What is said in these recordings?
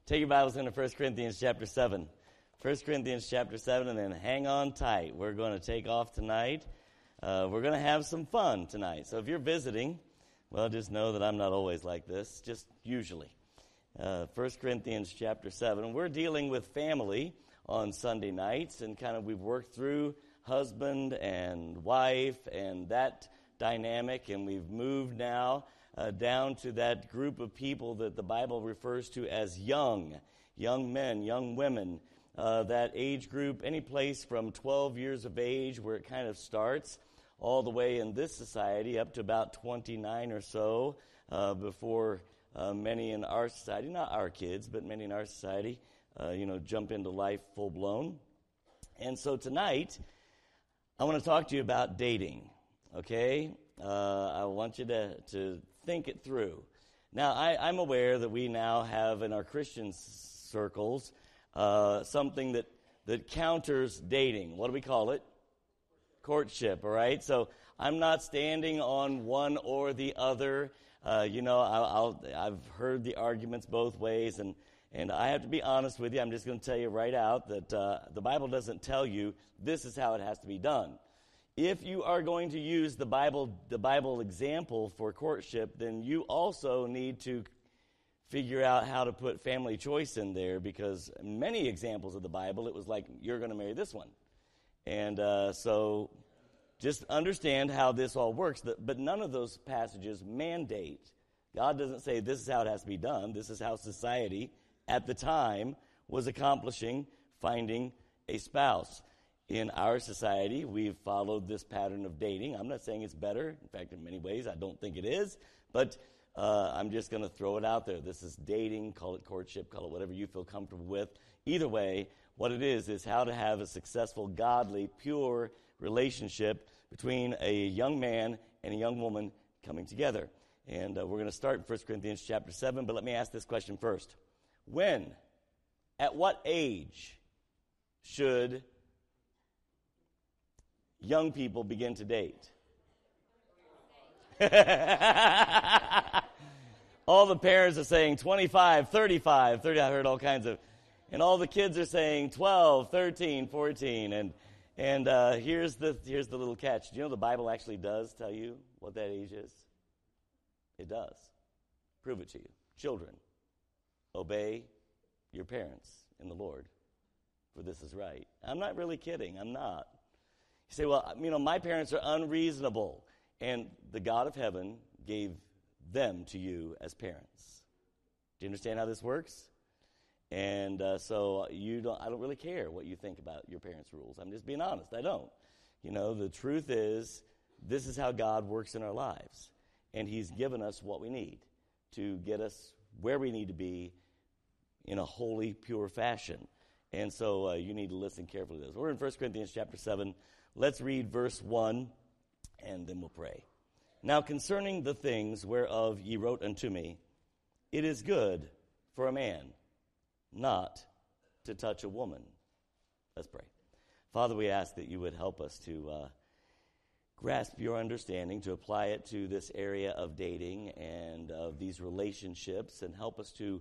Take your Bibles into 1 Corinthians chapter 7. 1 Corinthians chapter 7, and then hang on tight. We're going to take off tonight. We're going to have some fun tonight. So if you're visiting, well, just know that I'm not always like this, just usually. 1 Corinthians chapter 7. We're dealing with family on Sunday nights, and we've worked through husband and wife and that dynamic, and we've moved now down to that group of people that the Bible refers to as young men, young women, that age group, any place from 12 years of age where it kind of starts, all the way in this society up to about 29 or so, before many in our society, not our kids, but many in our society, jump into life full blown. And so tonight, I want to talk to you about dating, okay? I want you to think it through. Now, I'm aware that we now have in our Christian circles something that counters dating. What do we call it? Courtship, all right? So I'm not standing on one or the other. I've heard the arguments both ways, and I have to be honest with you. I'm just going to tell you right out that the Bible doesn't tell you this is how it has to be done. If you are going to use the Bible example for courtship, then you also need to figure out how to put family choice in there, because many examples of the Bible, it was like, you're going to marry this one. And so just understand how this all works. But none of those passages mandate. God doesn't say this is how it has to be done. This is how society at the time was accomplishing finding a spouse. In our society, we've followed this pattern of dating. I'm not saying it's better. In fact, in many ways, I don't think it is. But I'm just going to throw it out there. This is dating. Call it courtship. Call it whatever you feel comfortable with. Either way, what it is how to have a successful, godly, pure relationship between a young man and a young woman coming together. And we're going to start in 1 Corinthians chapter 7. But let me ask this question first. At what age should young people begin to date? All the parents are saying 25, 35, 30. I heard all kinds of, and all the kids are saying 12, 13, 14. And here's the little catch. Do you know the Bible actually does tell you what that age is? It does. Prove it to you. Children, obey your parents in the Lord, for this is right. I'm not really kidding. I'm not. You say, well, my parents are unreasonable. And the God of heaven gave them to you as parents. Do you understand how this works? And so I don't really care what you think about your parents' rules. I'm just being honest. I don't. The truth is, this is how God works in our lives. And he's given us what we need to get us where we need to be in a holy, pure fashion. And so you need to listen carefully to this. We're in 1 Corinthians chapter 7. Let's read verse 1, and then we'll pray. Now concerning the things whereof ye wrote unto me, it is good for a man not to touch a woman. Let's pray. Father, we ask that you would help us to grasp your understanding, to apply it to this area of dating and of these relationships, and help us to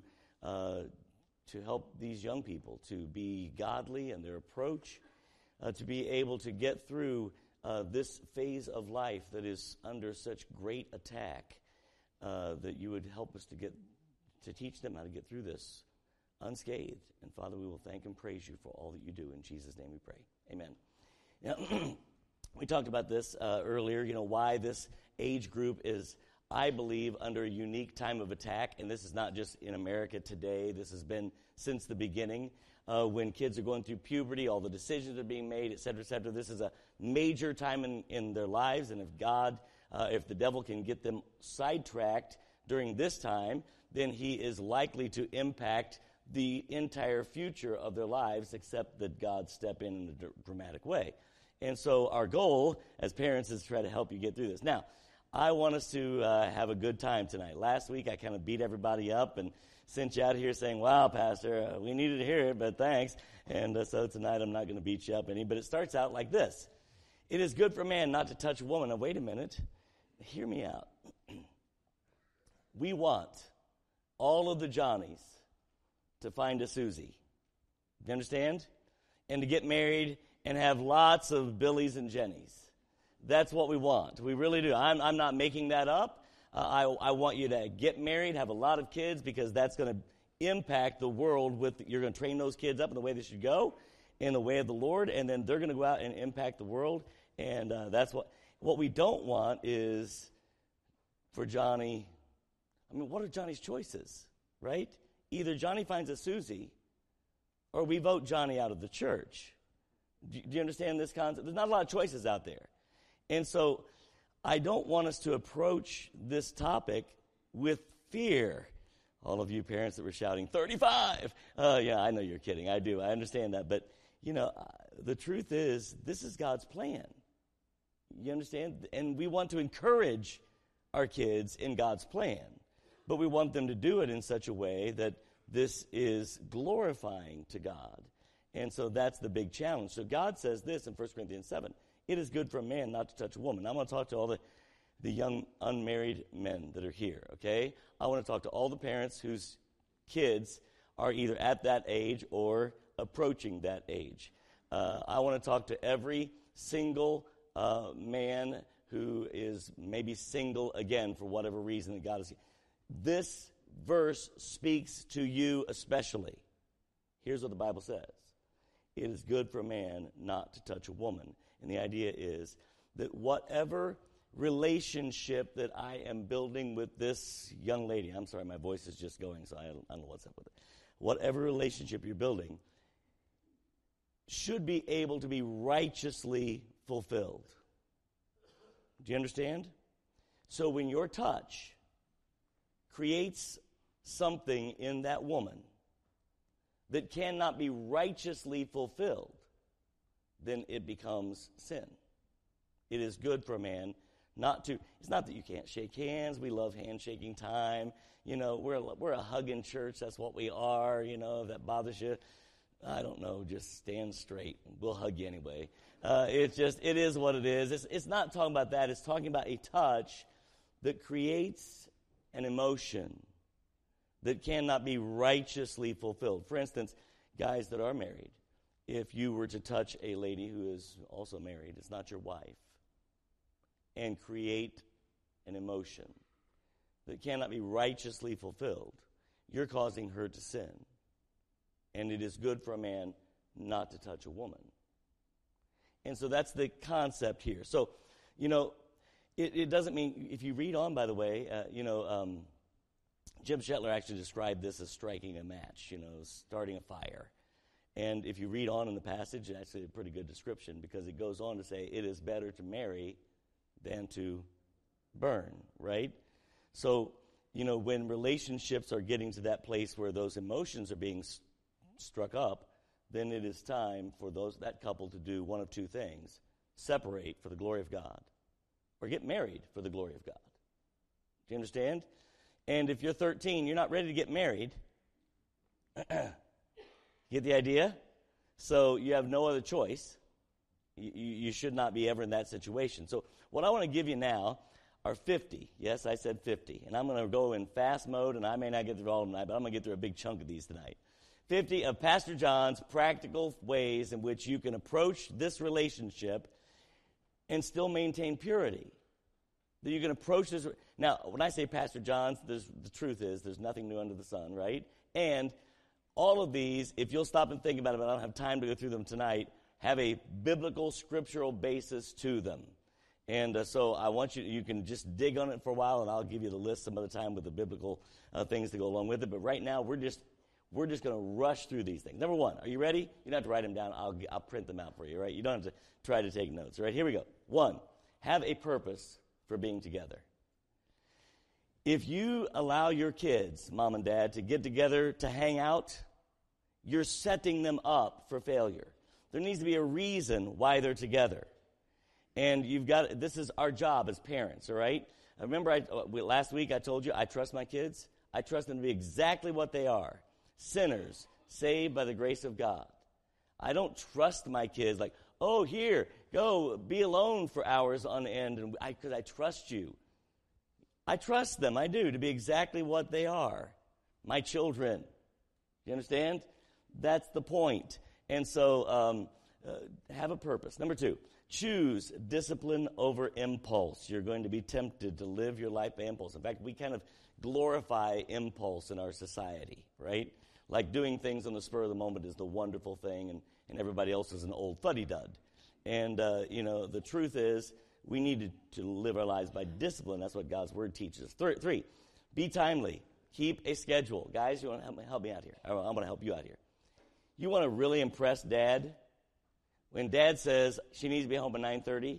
help these young people to be godly in their approach, to be able to get through this phase of life that is under such great attack, that you would help us to teach them how to get through this unscathed. And Father, we will thank and praise you for all that you do. In Jesus' name we pray. Amen. Now, we talked about this earlier, why this age group is, I believe, under a unique time of attack. And this is not just in America today. This has been since the beginning. When kids are going through puberty, all the decisions are being made, et cetera, et cetera. This is a major time in their lives, and if the devil can get them sidetracked during this time, then he is likely to impact the entire future of their lives, except that God step in a dramatic way. And so our goal as parents is to try to help you get through this. Now, I want us to have a good time tonight. Last week, I kind of beat everybody up and sent you out here saying, wow, Pastor, we needed to hear it, but thanks. And so tonight I'm not going to beat you up any, but it starts out like this. It is good for a man not to touch a woman. Now, wait a minute. Hear me out. We want all of the Johnnies to find a Susie. Do you understand? And to get married and have lots of Billies and Jennies. That's what we want. We really do. I'm not making that up. I want you to get married, have a lot of kids, because that's going to impact the world. You're going to train those kids up in the way they should go, in the way of the Lord, and then they're going to go out and impact the world. And that's what we don't want is for Johnny. I mean, what are Johnny's choices, right? Either Johnny finds a Susie, or we vote Johnny out of the church. Do you understand this concept? There's not a lot of choices out there. And so I don't want us to approach this topic with fear. All of you parents that were shouting, 35! Yeah, I know you're kidding. I do. I understand that. But, the truth is, this is God's plan. You understand? And we want to encourage our kids in God's plan. But we want them to do it in such a way that this is glorifying to God. And so that's the big challenge. So God says this in 1 Corinthians 7. It is good for a man not to touch a woman. I want to talk to all the young unmarried men that are here, okay? I want to talk to all the parents whose kids are either at that age or approaching that age. I want to talk to every single man who is maybe single again for whatever reason that God has. This verse speaks to you especially. Here's what the Bible says. It is good for a man not to touch a woman. And the idea is that whatever relationship that I am building with this young lady, I'm sorry, my voice is just going, so I don't know what's up with it. Whatever relationship you're building should be able to be righteously fulfilled. Do you understand? So when your touch creates something in that woman that cannot be righteously fulfilled, then it becomes sin. It is good for a man not to. It's not that you can't shake hands. We love handshaking time. We're a hugging church. That's what we are. If that bothers you, I don't know. Just stand straight. We'll hug you anyway. It is what it is. It's not talking about that. It's talking about a touch that creates an emotion that cannot be righteously fulfilled. For instance, guys that are married, if you were to touch a lady who is also married, it's not your wife, and create an emotion that cannot be righteously fulfilled, you're causing her to sin. And it is good for a man not to touch a woman. And so that's the concept here. So, it doesn't mean, if you read on, by the way, Jim Shetler actually described this as striking a match, starting a fire. And if you read on in the passage, it's actually a pretty good description because it goes on to say it is better to marry than to burn, right? So, when relationships are getting to that place where those emotions are being struck up, then it is time for that couple to do one of two things. Separate for the glory of God or get married for the glory of God. Do you understand? And if you're 13, you're not ready to get married. Get the idea? So you have no other choice. You should not be ever in that situation. So what I want to give you now are 50. Yes, I said 50. And I'm going to go in fast mode, and I may not get through all tonight, but I'm going to get through a big chunk of these tonight. 50 of Pastor John's practical ways in which you can approach this relationship and still maintain purity. That you can approach this. Now, when I say Pastor John's, the truth is there's nothing new under the sun, right? And all of these, if you'll stop and think about it, but I don't have time to go through them tonight, have a biblical, scriptural basis to them. And so I want you can just dig on it for a while, and I'll give you the list some other time with the biblical things to go along with it. But right now, we're just going to rush through these things. Number one, are you ready? You don't have to write them down. I'll print them out for you, right? You don't have to try to take notes, right? Here we go. 1, have a purpose for being together. If you allow your kids, mom and dad, to get together to hang out, you're setting them up for failure. There needs to be a reason why they're together. And this is our job as parents, all right? Remember last week I told you I trust my kids? I trust them to be exactly what they are. Sinners, saved by the grace of God. I don't trust my kids like, oh, here, go be alone for hours on end because I trust you. I trust them, I do, to be exactly what they are, my children. You understand? That's the point. And so have a purpose. Number 2, choose discipline over impulse. You're going to be tempted to live your life by impulse. In fact, we kind of glorify impulse in our society, right? Like doing things on the spur of the moment is the wonderful thing, and everybody else is an old fuddy-dud. And, the truth is we need to live our lives by discipline. That's what God's Word teaches. 3, be timely. Keep a schedule. Guys, you want to help me out here? I'm going to help you out here. You want to really impress Dad? When Dad says she needs to be home at 9:30,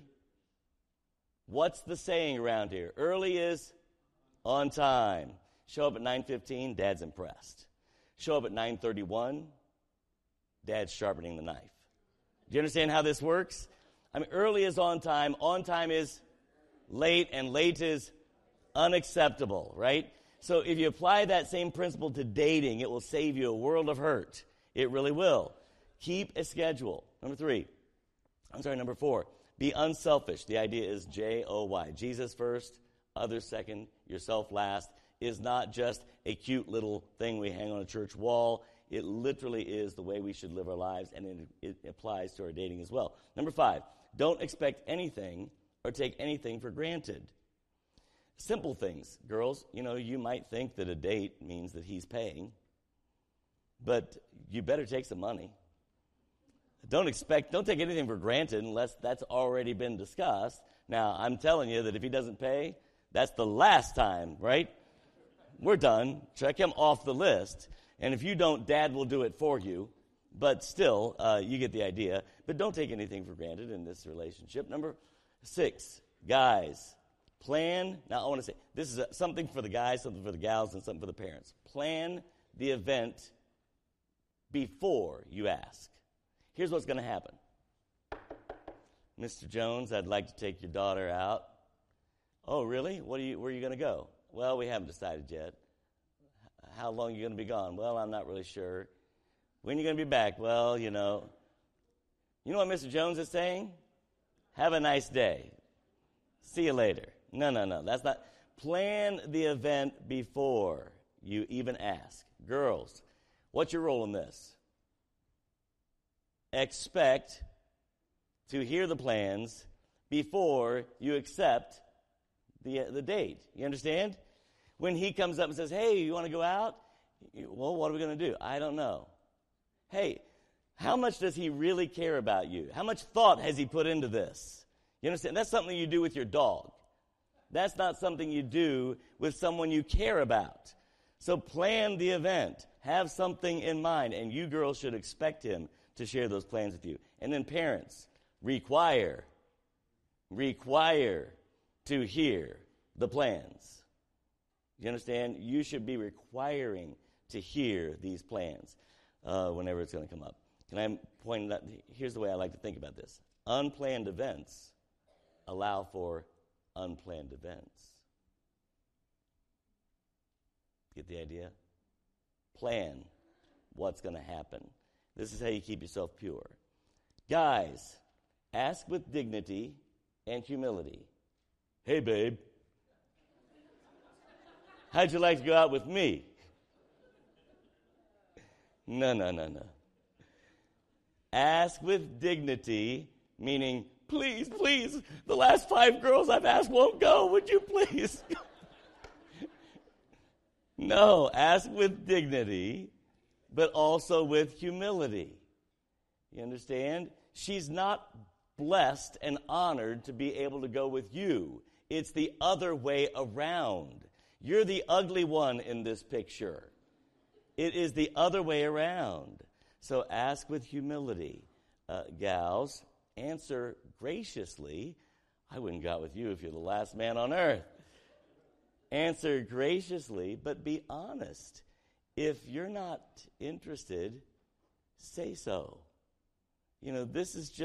what's the saying around here? Early is on time. Show up at 9:15, Dad's impressed. Show up at 9:31, Dad's sharpening the knife. Do you understand how this works? I mean, early is on time is late, and late is unacceptable, right? So if you apply that same principle to dating, it will save you a world of hurt. It really will. Keep a schedule. Number 4, be unselfish. The idea is J-O-Y. Jesus first, others second, yourself last, is not just a cute little thing we hang on a church wall. It literally is the way we should live our lives, and it applies to our dating as well. Number 5, don't expect anything or take anything for granted. Simple things. Girls, you might think that a date means that he's paying, but you better take some money. Don't take anything for granted unless that's already been discussed. Now, I'm telling you that if he doesn't pay, that's the last time, right? We're done. Check him off the list. And if you don't, Dad will do it for you. But still, you get the idea. But don't take anything for granted in this relationship. Number 6, guys, plan. Now, I want to say, this is something for the guys, something for the gals, and something for the parents. Plan the event before you ask. Here's what's going to happen. Mr. Jones, I'd like to take your daughter out. Oh, really? Where are you going to go? Well, we haven't decided yet. How long are you going to be gone? Well, I'm not really sure. When are you going to be back? Well, You know what Mr. Jones is saying? Have a nice day. See you later. No. That's not. Plan the event before you even ask. Girls, what's your role in this? Expect to hear the plans before you accept the date. You understand? When he comes up and says, hey, you want to go out? Well, what are we going to do? I don't know. Hey, how much does he really care about you? How much thought has he put into this? You understand? That's something you do with your dog. That's not something you do with someone you care about. So plan the event. Have something in mind, and you girls should expect him to share those plans with you. And then parents, require to hear the plans. You understand? You should be requiring to hear these plans whenever it's going to come up. Can I point out, here's the way I like to think about this. Unplanned events allow for unplanned events. Get the idea? Plan what's going to happen. This is how you keep yourself pure. Guys, ask with dignity and humility. Hey, babe, how'd you like to go out with me? No. Ask with dignity, meaning, please, the last 5 girls I've asked won't go. Would you please? No, ask with dignity, but also with humility. You understand? She's not blessed and honored to be able to go with you. It's the other way around. You're the ugly one in this picture. It is the other way around. So ask with humility. Gals, answer graciously. I wouldn't go out with you if you're the last man on earth. Answer graciously, but be honest. If you're not interested, say so. This is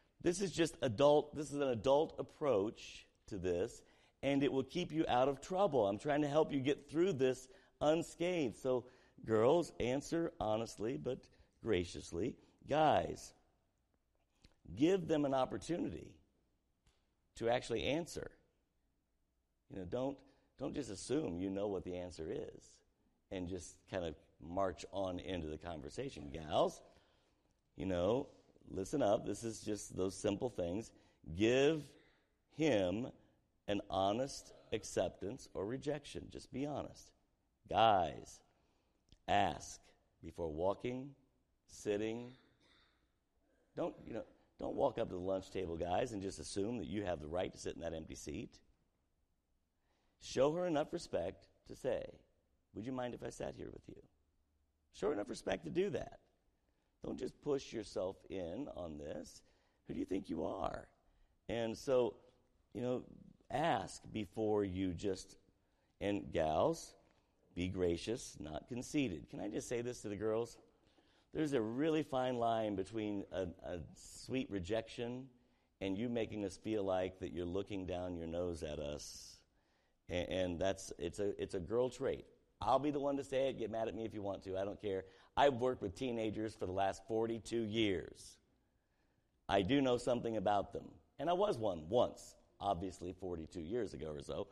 an adult approach to this, and it will keep you out of trouble. I'm trying to help you get through this unscathed. So, girls, answer honestly but graciously. Guys, give them an opportunity to actually answer. Don't just assume you know what the answer is and just kind of march on into the conversation. Gals, listen up. This is just those simple things. Give him an honest acceptance or rejection. Just be honest. Guys, ask before walking, sitting. Don't walk up to the lunch table, guys, and just assume that you have the right to sit in that empty seat. Show her enough respect to say, would you mind if I sat here with you? Show her enough respect to do that. Don't just push yourself in on this. Who do you think you are? And so, ask before you just, and gals, be gracious, not conceited. Can I just say this to the girls? There's a really fine line between a sweet rejection and you making us feel like that you're looking down your nose at us. And it's a girl trait. I'll be the one to say it. Get mad at me if you want to. I don't care. I've worked with teenagers for the last 42 years. I do know something about them. And I was one once, obviously 42 years ago or so.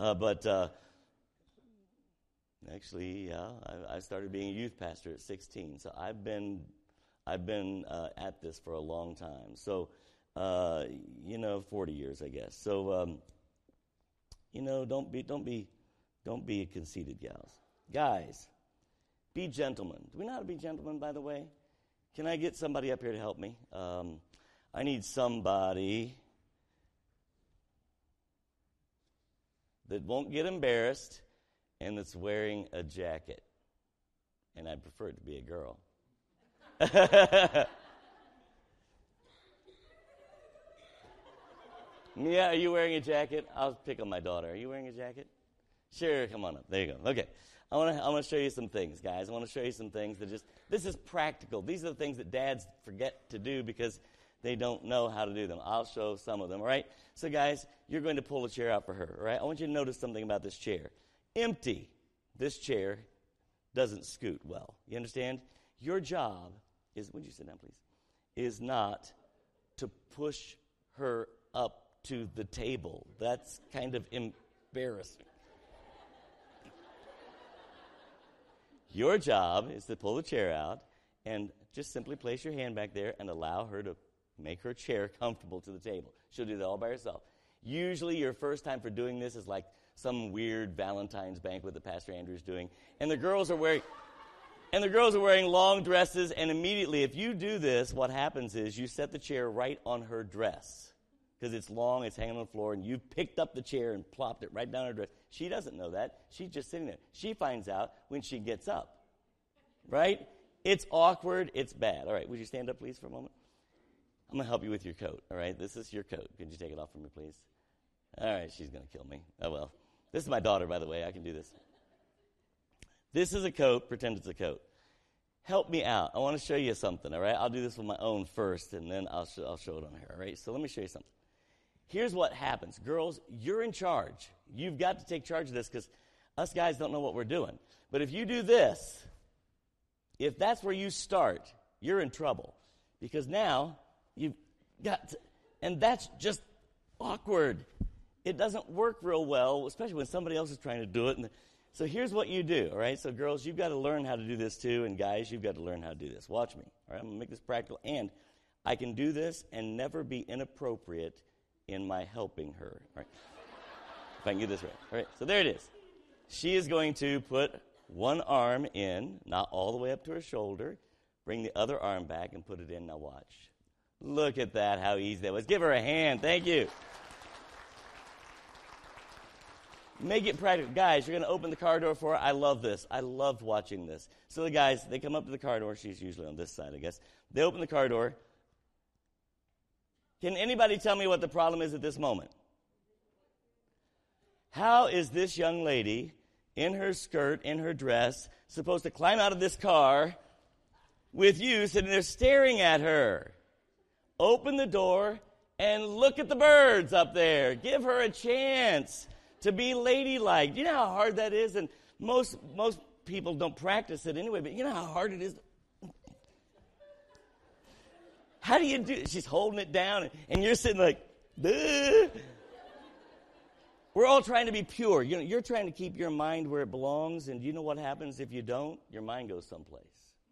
Actually, I started being a youth pastor at 16. So I've been at this for a long time. So, 40 years, I guess. So, don't be conceited, gals. Guys, be gentlemen. Do we know how to be gentlemen, by the way? Can I get somebody up here to help me? I need somebody that won't get embarrassed and that's wearing a jacket. And I prefer it to be a girl. Yeah, are you wearing a jacket? I'll pick on my daughter. Are you wearing a jacket? Sure, come on up. There you go. Okay. I want to show you some things, guys. I want to show you some things that this is practical. These are the things that dads forget to do because they don't know how to do them. I'll show some of them, all right? So, guys, you're going to pull a chair out for her, all right? I want you to notice something about this chair. Empty. This chair doesn't scoot well. You understand? Your job is, would you sit down, please, is not to push her up to the table. That's kind of embarrassing. Your job is to pull the chair out and just simply place your hand back there and allow her to make her chair comfortable to the table. She'll do that all by herself. Usually your first time for doing this is like some weird Valentine's banquet that Pastor Andrew's doing, and the girls are wearing long dresses, and immediately if you do this, what happens is you set the chair right on her dress because it's long, it's hanging on the floor, and you've picked up the chair and plopped it right down her dress. She doesn't know that. She's just sitting there. She finds out when she gets up, right? It's awkward. It's bad. All right, would you stand up, please, for a moment? I'm going to help you with your coat, all right? This is your coat. Could you take it off for me, please? All right, she's going to kill me. Oh, well. This is my daughter, by the way. I can do this. This is a coat. Pretend it's a coat. Help me out. I want to show you something, all right? I'll do this with my own first, and then I'll show it on her, all right? So let me show you something. Here's what happens. Girls, you're in charge. You've got to take charge of this because us guys don't know what we're doing. But if you do this, if that's where you start, you're in trouble because now you've got to, and that's just awkward. It doesn't work real well, especially when somebody else is trying to do it. So here's what you do, all right? So girls, you've got to learn how to do this too, and guys, you've got to learn how to do this. Watch me, all right? I'm going to make this practical, and I can do this and never be inappropriate in my helping her, all right? If I can get this right, all right? So there it is. She is going to put one arm in, not all the way up to her shoulder, bring the other arm back and put it in. Now watch. Look at that, how easy that was. Give her a hand. Thank you. Make it practical. Guys, you're going to open the car door for her. I love this. I loved watching this. So the guys, they come up to the car door. She's usually on this side, I guess. They open the car door. Can anybody tell me what the problem is at this moment? How is this young lady in her skirt, in her dress, supposed to climb out of this car with you sitting there staring at her? Open the door and look at the birds up there. Give her a chance to be ladylike. You know how hard that is? And most people don't practice it anyway, but you know how hard it is? How do you do it? She's holding it down, and you're sitting like, duh. We're all trying to be pure. You're trying to keep your mind where it belongs, and you know what happens if you don't? Your mind goes someplace.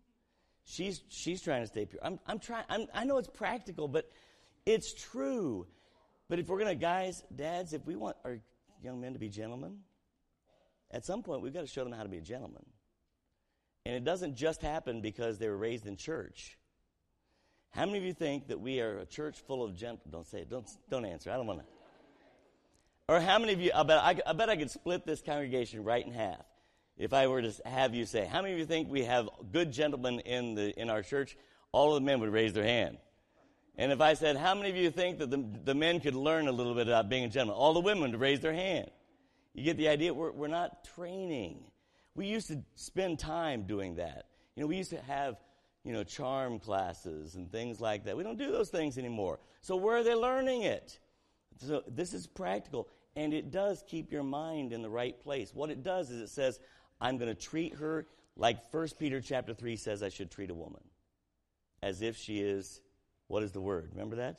She's trying to stay pure. I know it's practical, but it's true. But if we're dads, if we want our young men to be gentlemen, at some point we've got to show them how to be a gentleman. And it doesn't just happen because they were raised in church. How many of you think that we are a church full of gentlemen? Don't say it. Don't answer. I don't want to. Or how many of you? I bet I could split this congregation right in half. If I were to have you say, how many of you think we have good gentlemen in our church? All of the men would raise their hand. And if I said, how many of you think that the men could learn a little bit about being a gentleman? All the women would raise their hand. You get the idea? We're not training. We used to spend time doing that. We used to have, charm classes and things like that. We don't do those things anymore. So where are they learning it? So this is practical, and it does keep your mind in the right place. What it does is it says, I'm going to treat her like 1 Peter chapter 3 says I should treat a woman, as if she is, what is the word? Remember that?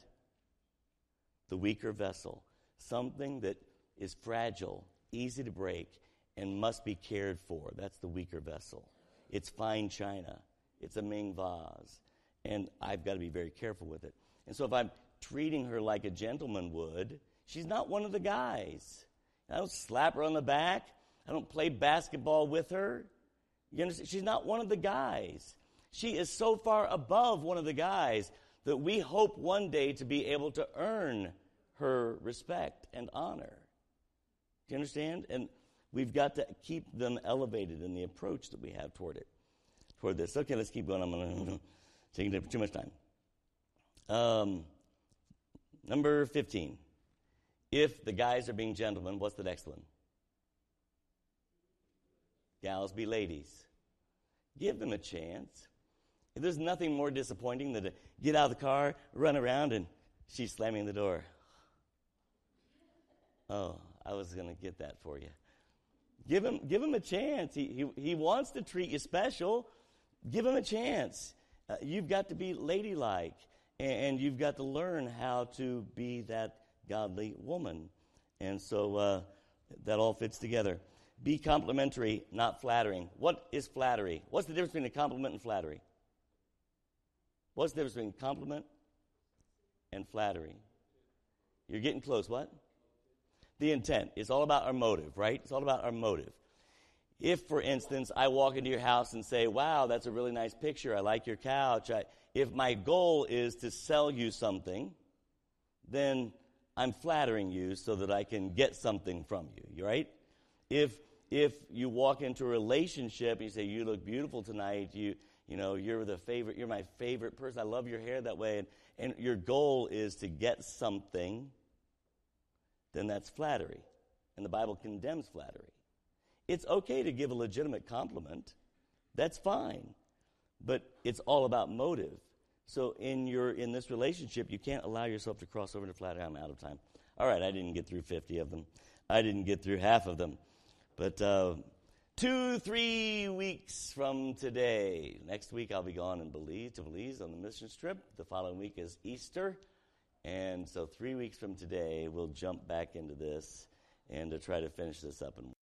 The weaker vessel. Something that is fragile, easy to break, and must be cared for. That's the weaker vessel. It's fine china. It's a Ming vase. And I've got to be very careful with it. And so if I'm treating her like a gentleman would, she's not one of the guys. I don't slap her on the back. I don't play basketball with her. You understand? She's not one of the guys. She is so far above one of the guys that we hope one day to be able to earn her respect and honor. Do you understand? And we've got to keep them elevated in the approach that we have toward this. Okay, let's keep going. I'm going to take too much time. Number 15. If the guys are being gentlemen, what's the next one? Gals be ladies. Give them a chance. There's nothing more disappointing than to get out of the car, run around, and she's slamming the door. Oh, I was going to get that for you. Give him a chance. He wants to treat you special. Give him a chance. You've got to be ladylike, and you've got to learn how to be that godly woman. And so that all fits together. Be complimentary, not flattering. What is flattery? What's the difference between a compliment and flattery? What's the difference between compliment and flattery? You're getting close. What? The intent. It's all about our motive, right? It's all about our motive. If, for instance, I walk into your house and say, wow, that's a really nice picture. I like your couch. If my goal is to sell you something, then I'm flattering you so that I can get something from you, right? If you walk into a relationship and you say, you look beautiful tonight, you're my favorite person, I love your hair that way, and your goal is to get something, then that's flattery. And the Bible condemns flattery. It's okay to give a legitimate compliment. That's fine. But it's all about motive. So in this relationship, you can't allow yourself to cross over to flattery. I'm out of time. All right, I didn't get through 50 of them. I didn't get through half of them. But 2-3 weeks from today, next week I'll be gone to Belize on the mission trip. The following week is Easter. And so 3 weeks from today, we'll jump back into this and to try to finish this up in